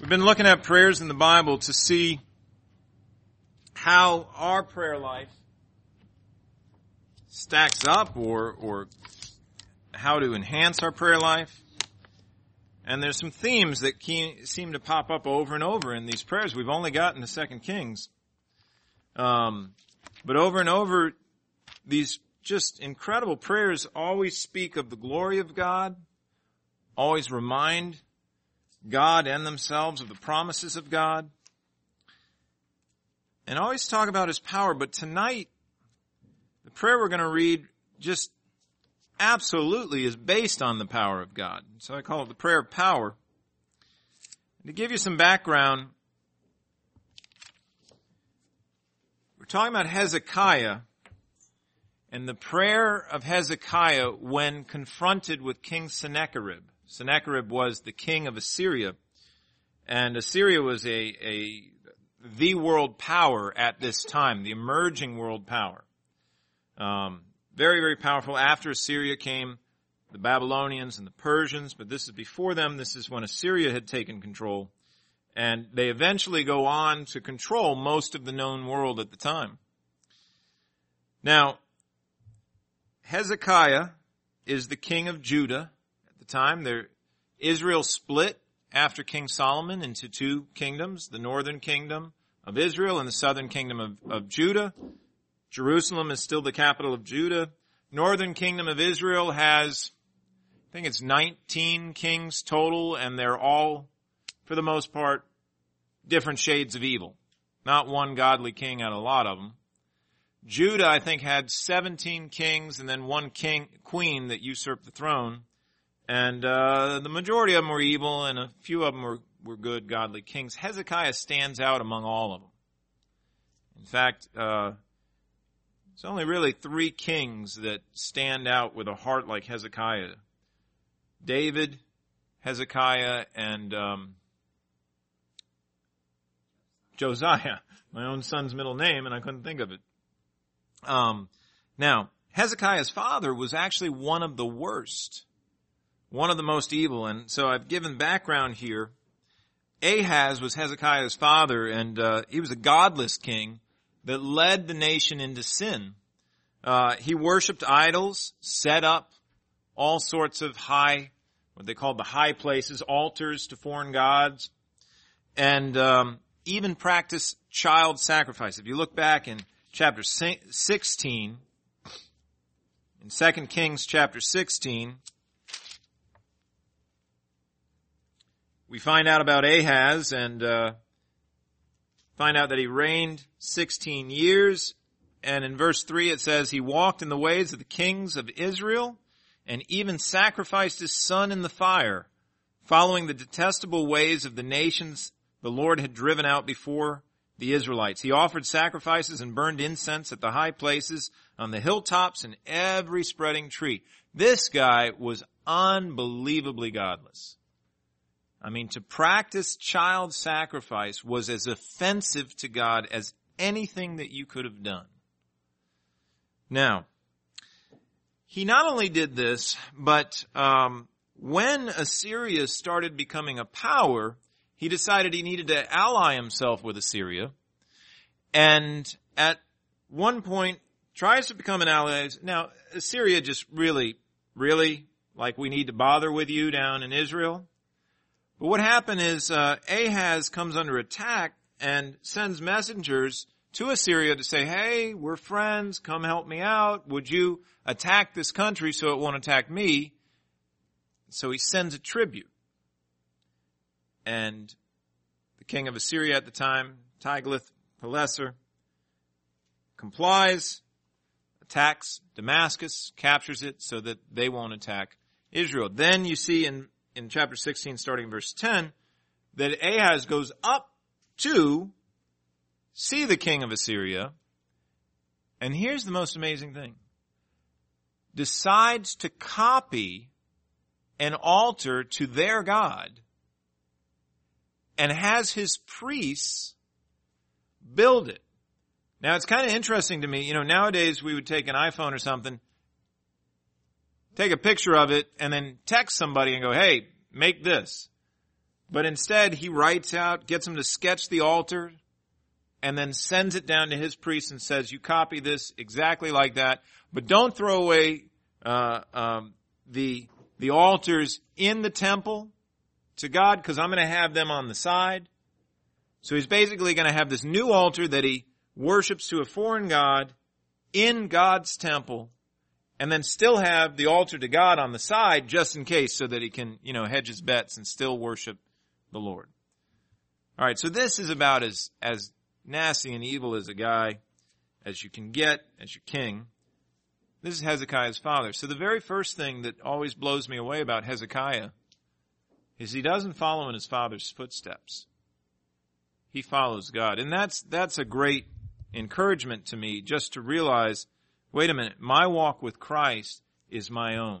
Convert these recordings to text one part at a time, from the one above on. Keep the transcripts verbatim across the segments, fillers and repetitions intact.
We've been looking at prayers in the Bible to see how our prayer life stacks up or, or how to enhance our prayer life. And there's some themes that seem to pop up over and over in these prayers. We've only gotten to Second Kings. Um, but over and over, these just incredible prayers always speak of the glory of God, always remind God and themselves of the promises of God, and always talk about His power. But tonight, the prayer we're going to read just absolutely is based on the power of God. So I call it the prayer of power. And to give you some background, we're talking about Hezekiah and the prayer of Hezekiah when confronted with King Sennacherib. Sennacherib was the king of Assyria, and Assyria was a, a the world power at this time, the emerging world power. Um, very, very powerful. After Assyria came the Babylonians and the Persians, but this is before them. This is when Assyria had taken control, and they eventually go on to control most of the known world at the time. Now, Hezekiah is the king of Judah. Time. There, Israel split after King Solomon into two kingdoms, the northern kingdom of Israel and the southern kingdom of, of Judah. Jerusalem is still the capital of Judah. Northern kingdom of Israel has, I think it's nineteen kings total, and they're all, for the most part, different shades of evil. Not one godly king out of a lot of them. Judah, I think, had seventeen kings and then one king, queen that usurped the throne. And uh the majority of them were evil, and a few of them were, were good, godly kings. Hezekiah stands out among all of them. In fact, uh there's only really three kings that stand out with a heart like Hezekiah. David, Hezekiah, and um Josiah. My own son's middle name, and I couldn't think of it. Um Now, Hezekiah's father was actually one of the worst. One of the most evil, and so I've given background here. Ahaz was Hezekiah's father, and uh, he was a godless king that led the nation into sin. Uh, he worshipped idols, set up all sorts of high, what they called the high places, altars to foreign gods, and um, even practiced child sacrifice. If you look back in chapter sixteen, in Second Kings chapter sixteen, we find out about Ahaz and uh find out that he reigned sixteen years. And in verse three it says, he walked in the ways of the kings of Israel and even sacrificed his son in the fire, following the detestable ways of the nations the Lord had driven out before the Israelites. He offered sacrifices and burned incense at the high places, on the hilltops, and every spreading tree. This guy was unbelievably godless. I mean, to practice child sacrifice was as offensive to God as anything that you could have done. Now, he not only did this, but um, when Assyria started becoming a power, he decided he needed to ally himself with Assyria. And at one point, tries to become an ally. Now, Assyria just really, really, like, we need to bother with you down in Israel. But what happened is uh, Ahaz comes under attack and sends messengers to Assyria to say, hey, we're friends, come help me out. Would you attack this country so it won't attack me? So he sends a tribute. And the king of Assyria at the time, Tiglath-Pileser, complies, attacks Damascus, captures it so that they won't attack Israel. Then you see in in chapter sixteen, starting verse ten, that Ahaz goes up to see the king of Assyria, and here's the most amazing thing. Decides to copy an altar to their God and has his priests build it. Now, it's kind of interesting to me. You know, nowadays we would take an iPhone or something, take a picture of it, and then text somebody and go, hey, make this. But instead, he writes out, gets them to sketch the altar, and then sends it down to his priest and says, you copy this exactly like that, but don't throw away uh, um, the the altars in the temple to God, because I'm going to have them on the side. So he's basically going to have this new altar that he worships to a foreign god in God's temple, and then still have the altar to God on the side just in case, so that he can, you know, hedge his bets and still worship the Lord. All right, so this is about as as nasty and evil as a guy as you can get as your king. This is Hezekiah's father. So the very first thing that always blows me away about Hezekiah is he doesn't follow in his father's footsteps. He follows God. And that's that's a great encouragement to me, just to realize, wait a minute, my walk with Christ is my own.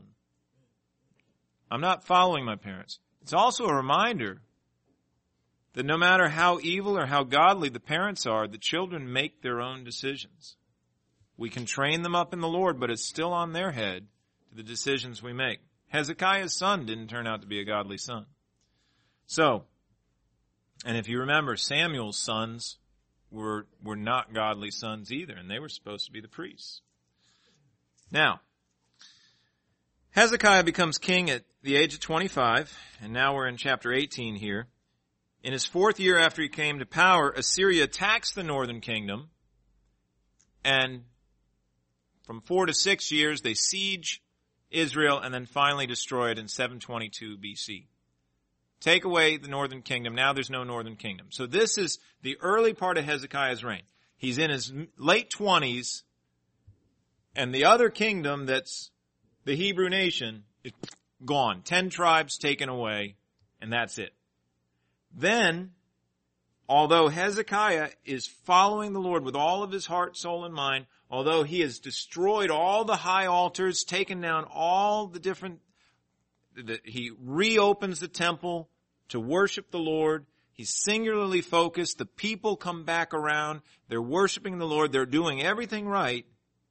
I'm not following my parents. It's also a reminder that no matter how evil or how godly the parents are, the children make their own decisions. We can train them up in the Lord, but it's still on their head to the decisions we make. Hezekiah's son didn't turn out to be a godly son. So, and if you remember, Samuel's sons were were not godly sons either, and they were supposed to be the priests. Now, Hezekiah becomes king at the age of twenty-five, and now we're in chapter eighteen here. In his fourth year after he came to power, Assyria attacks the northern kingdom, and from four to six years they siege Israel and then finally destroy it in seven twenty-two B C. Take away the northern kingdom. Now there's no northern kingdom. So this is the early part of Hezekiah's reign. He's in his late twenties, and the other kingdom that's the Hebrew nation is gone. Ten tribes taken away, and that's it. Then, although Hezekiah is following the Lord with all of his heart, soul, and mind, although he has destroyed all the high altars, taken down all the different, the, he reopens the temple to worship the Lord. He's singularly focused. The people come back around. They're worshiping the Lord. They're doing everything right.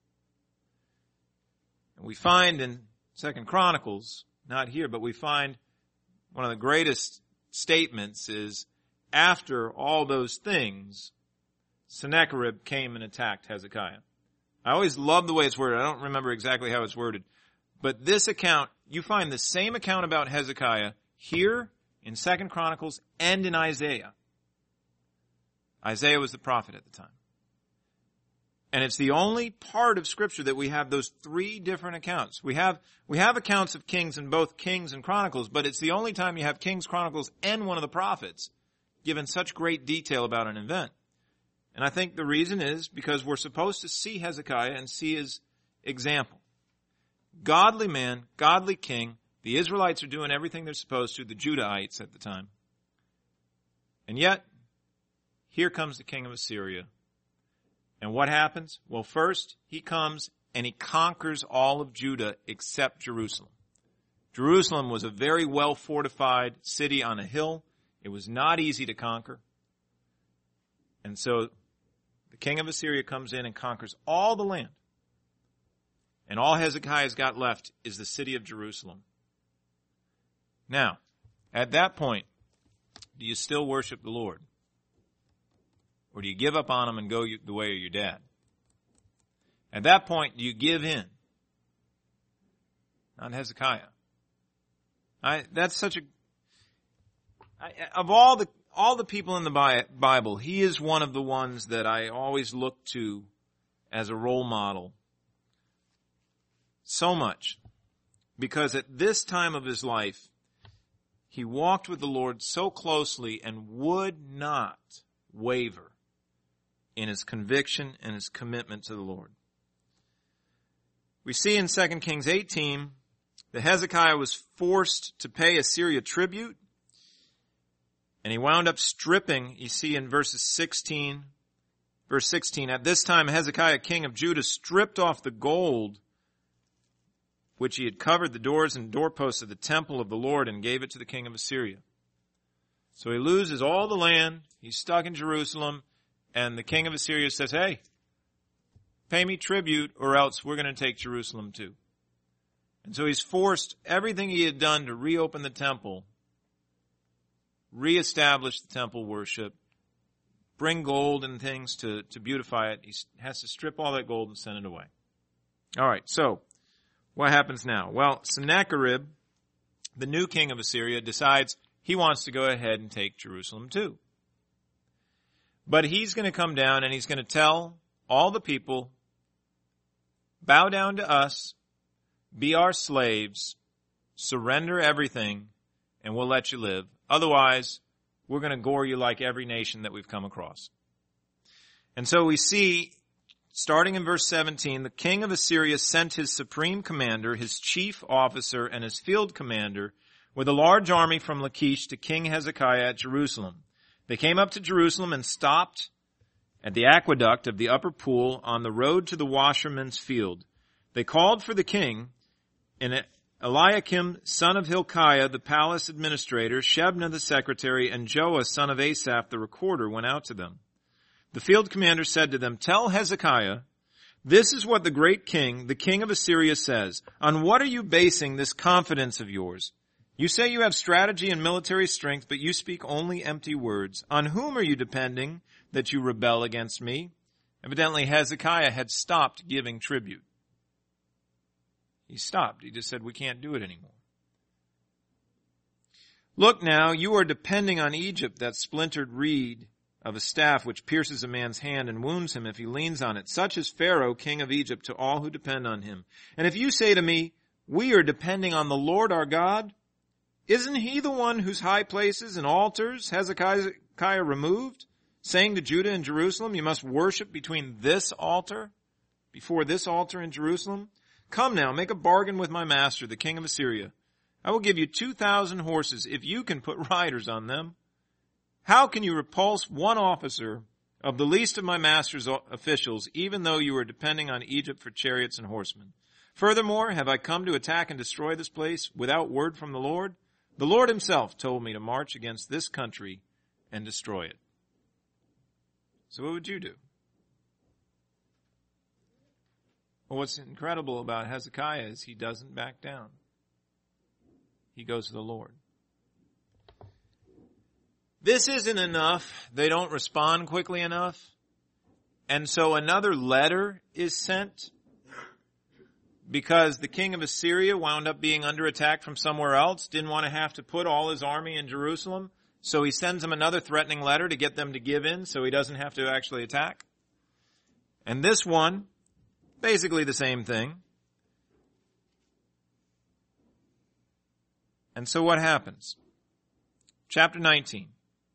And we find in Second Chronicles, not here, but we find one of the greatest statements is, after all those things, Sennacherib came and attacked Hezekiah. I always love the way it's worded. I don't remember exactly how it's worded. But this account, you find the same account about Hezekiah here in Second Chronicles and in Isaiah. Isaiah was the prophet at the time. And it's the only part of Scripture that we have those three different accounts. We have, we have accounts of kings in both Kings and Chronicles, but it's the only time you have Kings, Chronicles, and one of the prophets given such great detail about an event. And I think the reason is because we're supposed to see Hezekiah and see his example. Godly man, godly king. The Israelites are doing everything they're supposed to, the Judahites at the time. And yet, here comes the king of Assyria. And what happens? Well, first, he comes and he conquers all of Judah except Jerusalem. Jerusalem was a very well-fortified city on a hill. It was not easy to conquer. And so the king of Assyria comes in and conquers all the land. And all Hezekiah's got left is the city of Jerusalem. Now, at that point, do you still worship the Lord? Or do you give up on him and go the way of your dad? At that point, do you give in? Not Hezekiah. I, that's such a, I, of all the, all the people in the Bible, he is one of the ones that I always look to as a role model. So much. Because at this time of his life, he walked with the Lord so closely and would not waver in his conviction and his commitment to the Lord. We see in Second Kings eighteen that Hezekiah was forced to pay Assyria tribute, and he wound up stripping, you see in verses sixteen, verse sixteen, at this time Hezekiah, king of Judah, stripped off the gold which he had covered the doors and doorposts of the temple of the Lord and gave it to the king of Assyria. So he loses all the land, he's stuck in Jerusalem, and the king of Assyria says, hey, pay me tribute or else we're going to take Jerusalem too. And so he's forced everything he had done to reopen the temple, reestablish the temple worship, bring gold and things to, to beautify it. He has to strip all that gold and send it away. All right, so what happens now? Well, Sennacherib, the new king of Assyria, decides he wants to go ahead and take Jerusalem too. But he's going to come down and he's going to tell all the people, bow down to us, be our slaves, surrender everything, and we'll let you live. Otherwise, we're going to gore you like every nation that we've come across. And so we see, starting in verse seventeen, the king of Assyria sent his supreme commander, his chief officer, and his field commander with a large army from Lachish to King Hezekiah at Jerusalem. They came up to Jerusalem and stopped at the aqueduct of the upper pool on the road to the washerman's field. They called for the king, and Eliakim, son of Hilkiah, the palace administrator, Shebna the secretary, and Joah, son of Asaph, the recorder, went out to them. The field commander said to them, "Tell Hezekiah, this is what the great king, the king of Assyria, says. On what are you basing this confidence of yours? You say you have strategy and military strength, but you speak only empty words. On whom are you depending that you rebel against me?" Evidently, Hezekiah had stopped giving tribute. He stopped. He just said, we can't do it anymore. Look now, you are depending on Egypt, that splintered reed of a staff which pierces a man's hand and wounds him if he leans on it. Such is Pharaoh, king of Egypt, to all who depend on him. And if you say to me, we are depending on the Lord our God, isn't he the one whose high places and altars Hezekiah removed, saying to Judah and Jerusalem, you must worship between this altar, before this altar in Jerusalem? Come now, make a bargain with my master, the king of Assyria. I will give you two thousand horses if you can put riders on them. How can you repulse one officer of the least of my master's officials, even though you are depending on Egypt for chariots and horsemen? Furthermore, have I come to attack and destroy this place without word from the Lord? The Lord himself told me to march against this country and destroy it. So what would you do? Well, what's incredible about Hezekiah is he doesn't back down. He goes to the Lord. This isn't enough. They don't respond quickly enough. And so another letter is sent because the king of Assyria wound up being under attack from somewhere else, didn't want to have to put all his army in Jerusalem. So he sends them another threatening letter to get them to give in so he doesn't have to actually attack. And this one, basically the same thing. And so what happens? Chapter nineteen.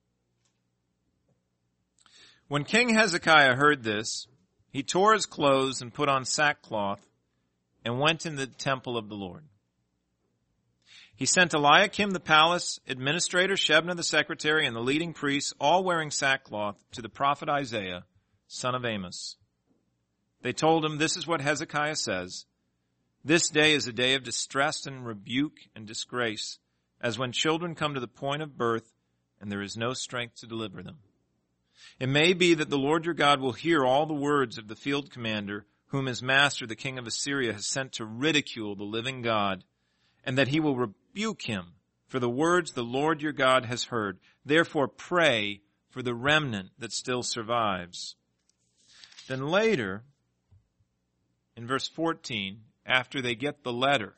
When King Hezekiah heard this, he tore his clothes and put on sackcloth and went into the temple of the Lord. He sent Eliakim the palace administrator, Shebna the secretary, and the leading priests, all wearing sackcloth, to the prophet Isaiah, son of Amos. They told him, this is what Hezekiah says. This day is a day of distress and rebuke and disgrace, as when children come to the point of birth and there is no strength to deliver them. It may be that the Lord your God will hear all the words of the field commander, whom his master, the king of Assyria, has sent to ridicule the living God, and that he will rebuke him for the words the Lord your God has heard. Therefore pray for the remnant that still survives. Then later, in verse fourteen, after they get the letter,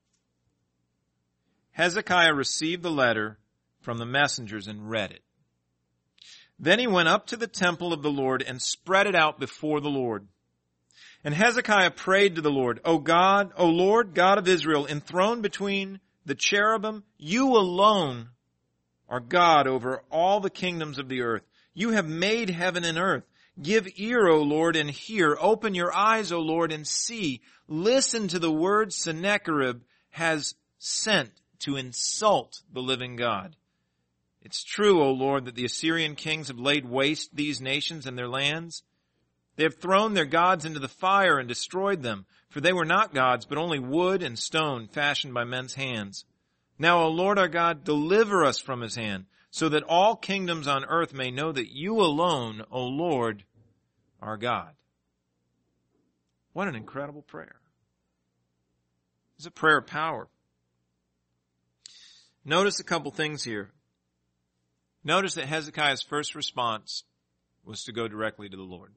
Hezekiah received the letter from the messengers and read it. Then he went up to the temple of the Lord and spread it out before the Lord. And Hezekiah prayed to the Lord, O God, O Lord, God of Israel, enthroned between the cherubim, you alone are God over all the kingdoms of the earth. You have made heaven and earth. Give ear, O Lord, and hear. Open your eyes, O Lord, and see. Listen to the words Sennacherib has sent to insult the living God. It's true, O Lord, that the Assyrian kings have laid waste these nations and their lands. They have thrown their gods into the fire and destroyed them, for they were not gods, but only wood and stone fashioned by men's hands. Now, O Lord our God, deliver us from his hand, so that all kingdoms on earth may know that you alone, O Lord, are God. What an incredible prayer. It's a prayer of power. Notice a couple things here. Notice that Hezekiah's first response was to go directly to the Lord.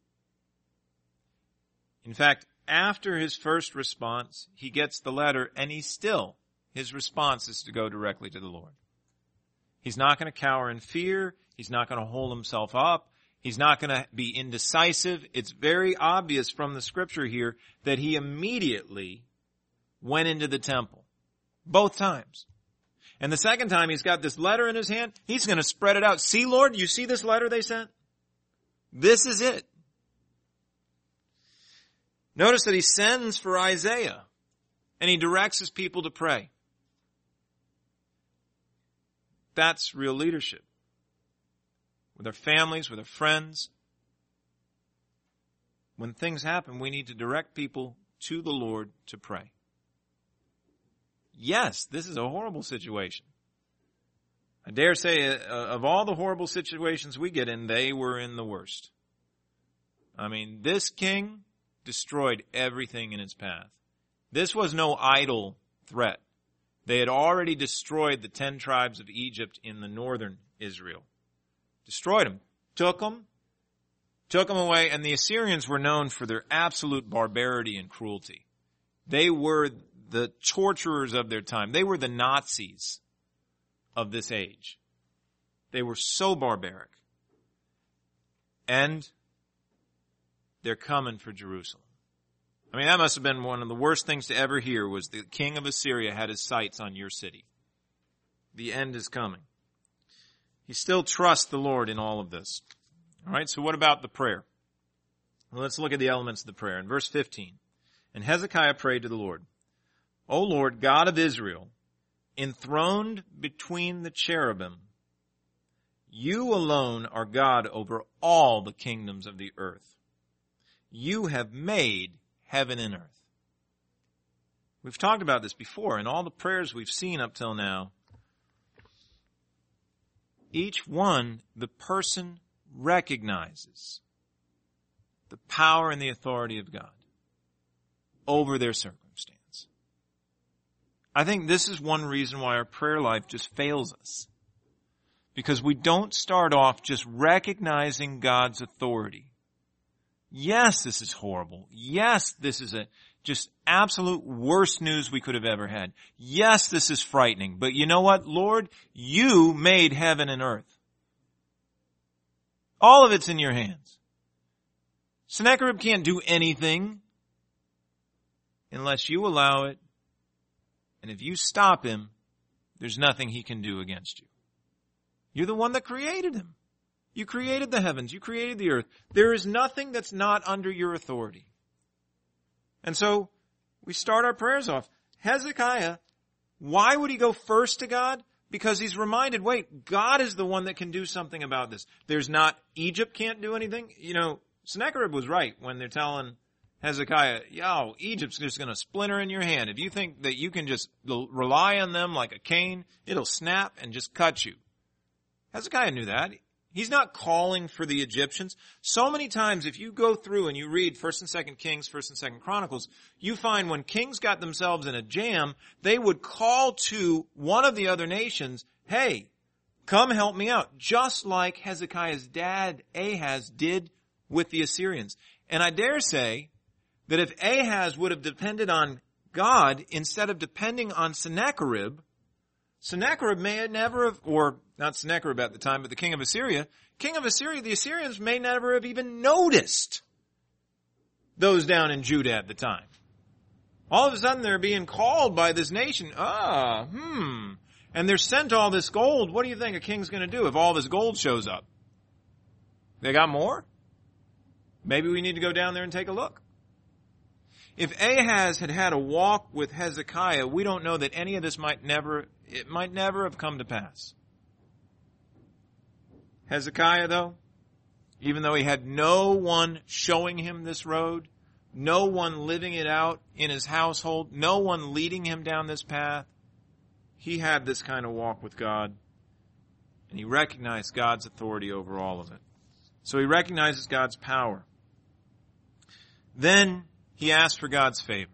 In fact, after his first response, he gets the letter, and he still, his response is to go directly to the Lord. He's not going to cower in fear. He's not going to hold himself up. He's not going to be indecisive. It's very obvious from the scripture here that he immediately went into the temple. Both times. And the second time he's got this letter in his hand, he's going to spread it out. See, Lord, you see this letter they sent? This is it. Notice that he sends for Isaiah, and he directs his people to pray. That's real leadership. With our families, with our friends. When things happen, we need to direct people to the Lord to pray. Yes, this is a horrible situation. I dare say, uh, of all the horrible situations we get in, they were in the worst. I mean, this king destroyed everything in its path. This was no idle threat. They had already destroyed the ten tribes of Egypt in the northern Israel. Destroyed them. Took them. Took them away. And the Assyrians were known for their absolute barbarity and cruelty. They were the torturers of their time. They were the Nazis of this age. They were so barbaric. And they're coming for Jerusalem. I mean, that must have been one of the worst things to ever hear, was the king of Assyria had his sights on your city. The end is coming. He still trusts the Lord in all of this. All right, so what about the prayer? Well, let's look at the elements of the prayer. In verse fifteen, and Hezekiah prayed to the Lord, O Lord, God of Israel, enthroned between the cherubim, you alone are God over all the kingdoms of the earth. You have made heaven and earth. We've talked about this before in all the prayers we've seen up till now. Each one, the person recognizes the power and the authority of God over their circumstance. I think this is one reason why our prayer life just fails us. Because we don't start off just recognizing God's authority. Yes, this is horrible. Yes, this is a just absolute worst news we could have ever had. Yes, this is frightening. But you know what, Lord? You made heaven and earth. All of it's in your hands. Sennacherib can't do anything unless you allow it. And if you stop him, there's nothing he can do against you. You're the one that created him. You created the heavens. You created the earth. There is nothing that's not under your authority. And so we start our prayers off. Hezekiah, why would he go first to God? Because he's reminded, wait, God is the one that can do something about this. There's not, Egypt can't do anything. You know, Sennacherib was right when they're telling Hezekiah, yo, Egypt's just going to splinter in your hand. If you think that you can just rely on them like a cane, it'll snap and just cut you. Hezekiah knew that. He's not calling for the Egyptians. So many times, if you go through and you read First and Second Kings, First and Second Chronicles, you find when kings got themselves in a jam, they would call to one of the other nations, hey, come help me out. Just like Hezekiah's dad, Ahaz, did with the Assyrians. And I dare say that if Ahaz would have depended on God instead of depending on Sennacherib, Sennacherib may have never have, or not Sennacherib at the time, but the king of Assyria, king of Assyria, the Assyrians may never have even noticed those down in Judah at the time. All of a sudden they're being called by this nation, ah, hmm, and they're sent all this gold. What do you think a king's going to do if all this gold shows up? They got more? Maybe we need to go down there and take a look. If Ahaz had had a walk with Hezekiah, we don't know that any of this might never, it might never have come to pass. Hezekiah, though, even though he had no one showing him this road, no one living it out in his household, no one leading him down this path, he had this kind of walk with God, and he recognized God's authority over all of it. So he recognizes God's power. Then he asked for God's favor.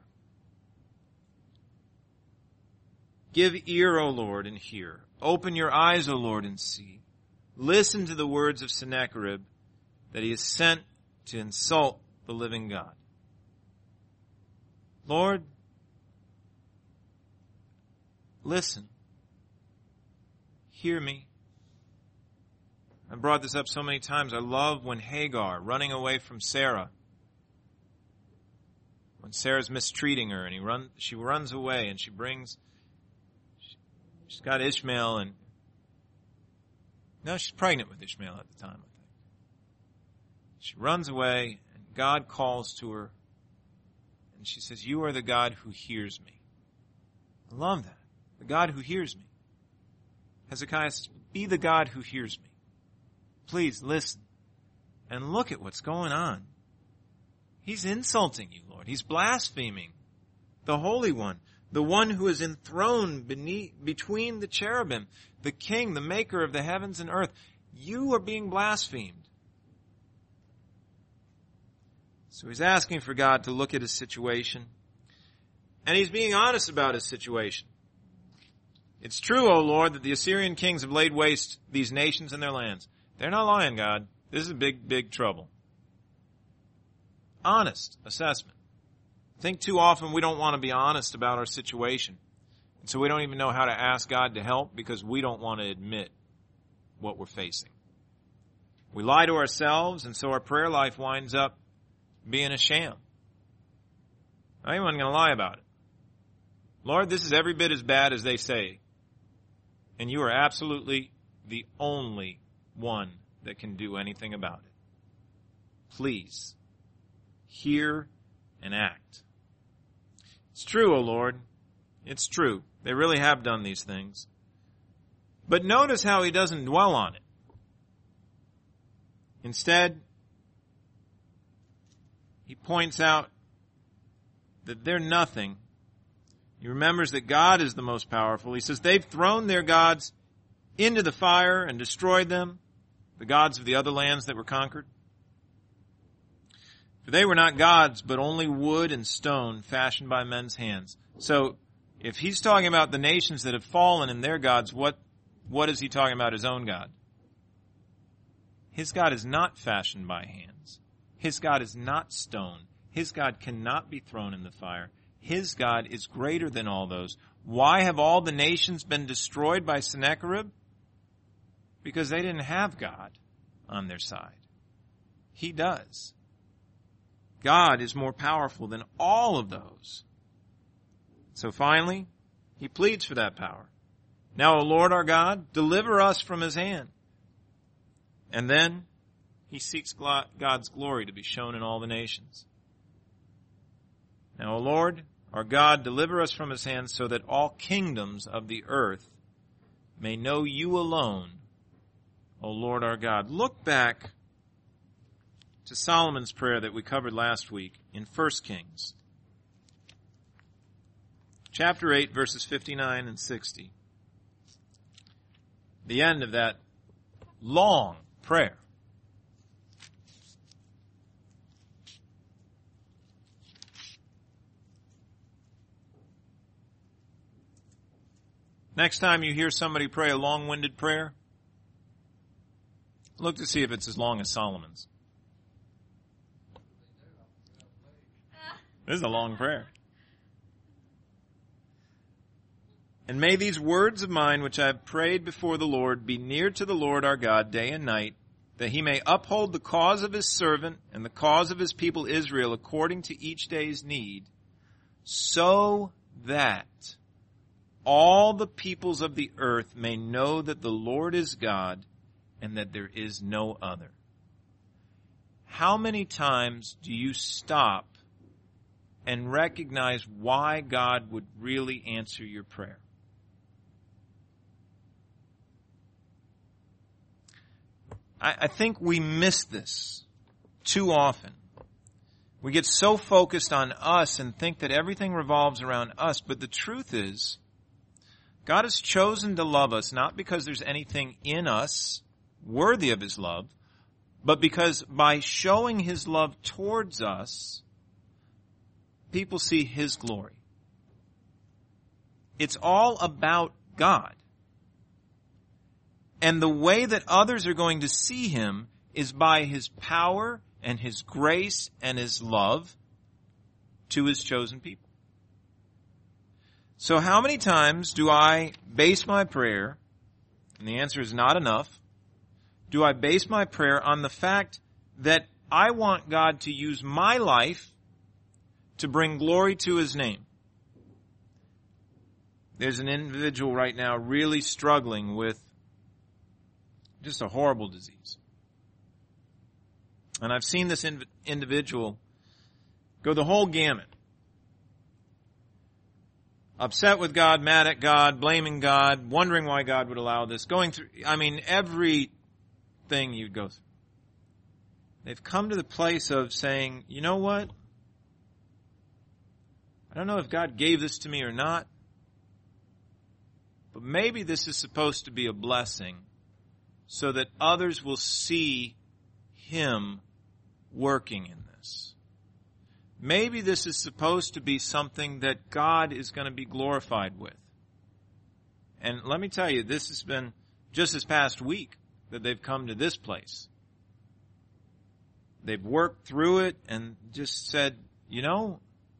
Give ear, O Lord, and hear. Open your eyes, O Lord, and see. Listen to the words of Sennacherib that he is sent to insult the living God. Lord, listen. Hear me. I brought this up so many times. I love when Hagar, running away from Sarah, when Sarah's mistreating her, and he run, she runs away, and she brings, she, she's got Ishmael, and no, she's pregnant with Ishmael at the time, I think. She runs away, and God calls to her, and she says, "You are the God who hears me." I love that. The God who hears me. Hezekiah says, "Be the God who hears me. Please listen and look at what's going on. He's insulting you, Lord. He's blaspheming the Holy One, the one who is enthroned beneath, between the cherubim, the King, the maker of the heavens and earth. You are being blasphemed." So he's asking for God to look at his situation, and he's being honest about his situation. It's true, O Lord, that the Assyrian kings have laid waste these nations and their lands. They're not lying, God. This is big, big trouble. Honest assessment. I think too often we don't want to be honest about our situation. And so we don't even know how to ask God to help because we don't want to admit what we're facing. We lie to ourselves, and so our prayer life winds up being a sham. I ain't going to lie about it. Lord, this is every bit as bad as they say. And you are absolutely the only one that can do anything about it. Please, hear and act. It's true, O Lord. It's true. They really have done these things. But notice how he doesn't dwell on it. Instead, he points out that they're nothing. He remembers that God is the most powerful. He says they've thrown their gods into the fire and destroyed them, the gods of the other lands that were conquered. For they were not gods, but only wood and stone fashioned by men's hands. So, if he's talking about the nations that have fallen and their gods, what, what is he talking about his own God? His God is not fashioned by hands. His God is not stone. His God cannot be thrown in the fire. His God is greater than all those. Why have all the nations been destroyed by Sennacherib? Because they didn't have God on their side. He does. God is more powerful than all of those. So finally, he pleads for that power. Now, O Lord our God, deliver us from his hand. And then he seeks God's glory to be shown in all the nations. Now, O Lord our God, deliver us from his hand so that all kingdoms of the earth may know you alone, O Lord our God. Look back to Solomon's prayer that we covered last week in First Kings. Chapter eight, verses fifty-nine and sixty. The end of that long prayer. Next time you hear somebody pray a long-winded prayer, look to see if it's as long as Solomon's. This is a long prayer. And may these words of mine, which I have prayed before the Lord, be near to the Lord our God day and night, that he may uphold the cause of his servant and the cause of his people Israel according to each day's need, so that all the peoples of the earth may know that the Lord is God and that there is no other. How many times do you stop and recognize why God would really answer your prayer? I, I think we miss this too often. We get so focused on us and think that everything revolves around us, but the truth is, God has chosen to love us not because there's anything in us worthy of his love, but because by showing his love towards us, people see his glory. It's all about God. And the way that others are going to see him is by his power and his grace and his love to his chosen people. So how many times do I base my prayer, and the answer is not enough, do I base my prayer on the fact that I want God to use my life to bring glory to his name? There's an individual right now really struggling with just a horrible disease. And I've seen this in- individual go the whole gamut. Upset with God, mad at God, blaming God, wondering why God would allow this, going through, I mean, everything you'd go through. They've come to the place of saying, you know what? I don't know if God gave this to me or not, but maybe this is supposed to be a blessing so that others will see him working in this. Maybe this is supposed to be something that God is going to be glorified with. And let me tell you, this has been just this past week that they've come to this place. They've worked through it and just said, you know,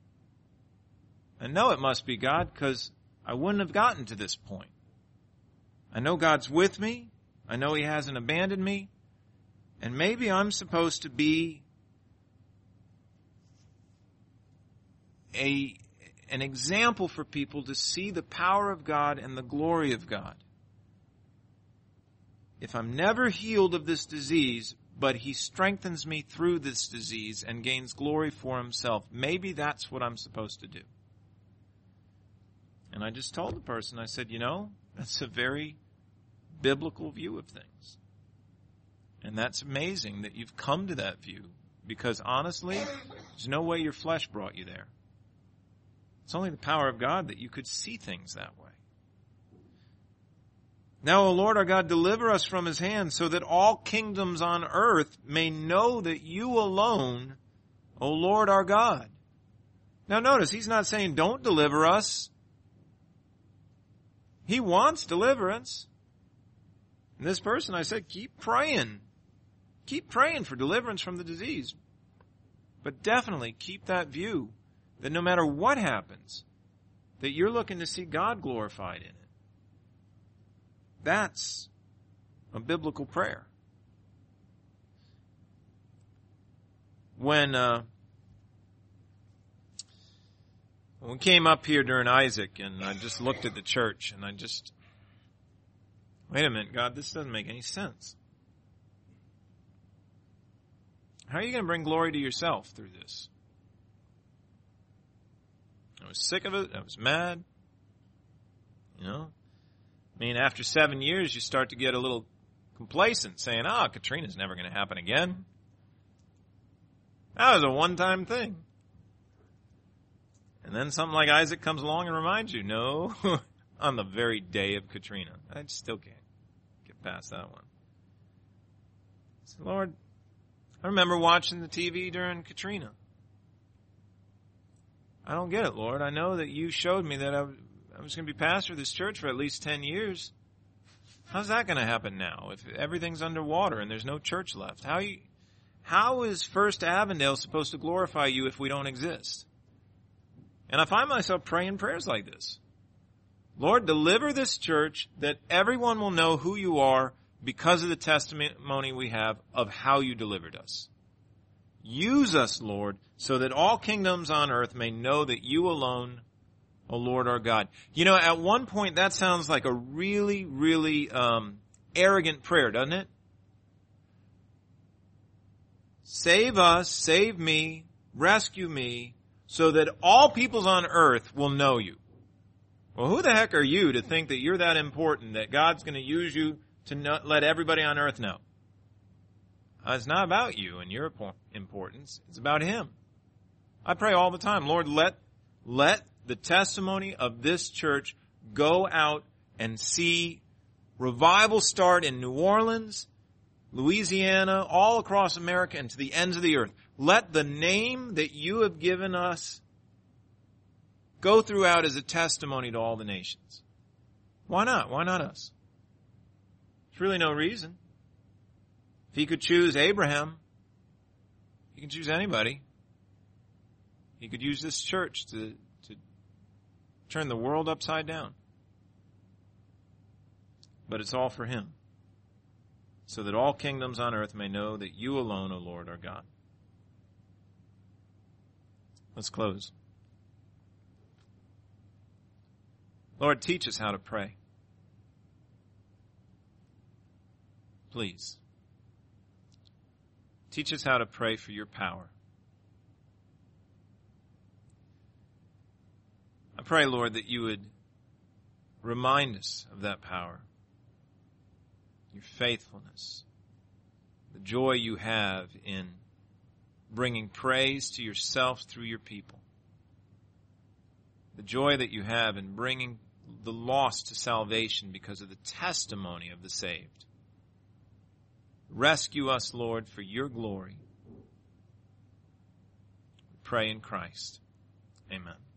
I know it must be God because I wouldn't have gotten to this point. I know God's with me. I know he hasn't abandoned me. And maybe I'm supposed to be a, an example for people to see the power of God and the glory of God. If I'm never healed of this disease, but he strengthens me through this disease and gains glory for himself, maybe that's what I'm supposed to do. And I just told the person, I said, you know, that's a very biblical view of things. And that's amazing that you've come to that view, because honestly, there's no way your flesh brought you there. It's only the power of God that you could see things that way. Now, O Lord our God, deliver us from his hand so that all kingdoms on earth may know that you alone, O Lord our God. Now notice, he's not saying don't deliver us. He wants deliverance. And this person, I said, keep praying. Keep praying for deliverance from the disease. But definitely keep that view that no matter what happens, that you're looking to see God glorified in it. That's a biblical prayer. When, uh, when we came up here during Isaac, and I just looked at the church, and I just, wait a minute, God, this doesn't make any sense. How are you going to bring glory to yourself through this? I was sick of it. I was mad. You know? I mean, after seven years, you start to get a little complacent, saying, ah, oh, Katrina's never going to happen again. That was a one-time thing. And then something like Isaac comes along and reminds you, no, on the very day of Katrina. I still can't get past that one. I said, Lord, I remember watching the T V during Katrina. I don't get it, Lord. I know that you showed me that I, I was going to be pastor of this church for at least ten years. How's that going to happen now if everything's underwater and there's no church left? How you, how is First Avondale supposed to glorify you if we don't exist? And I find myself praying prayers like this. Lord, deliver this church that everyone will know who you are because of the testimony we have of how you delivered us. Use us, Lord, so that all kingdoms on earth may know that you alone, O Lord our God. You know, at one point that sounds like a really, really um, arrogant prayer, doesn't it? Save us, save me, rescue me, so that all peoples on earth will know you. Well, who the heck are you to think that you're that important, that God's going to use you to not let everybody on earth know? Uh, it's not about you and your importance. It's about him. I pray all the time, Lord, let, let the testimony of this church go out and see revival start in New Orleans, Louisiana, all across America, and to the ends of the earth. Let the name that you have given us go throughout as a testimony to all the nations. Why not? Why not us? There's really no reason. If he could choose Abraham, he can choose anybody. He could use this church to, to turn the world upside down. But it's all for him, so that all kingdoms on earth may know that you alone, O Lord, are God. Let's close. Lord, teach us how to pray. Please. Teach us how to pray for your power. I pray, Lord, that you would remind us of that power, your faithfulness, the joy you have in bringing praise to yourself through your people, the joy that you have in bringing the lost to salvation because of the testimony of the saved. Rescue us, Lord, for your glory. We pray in Christ. Amen.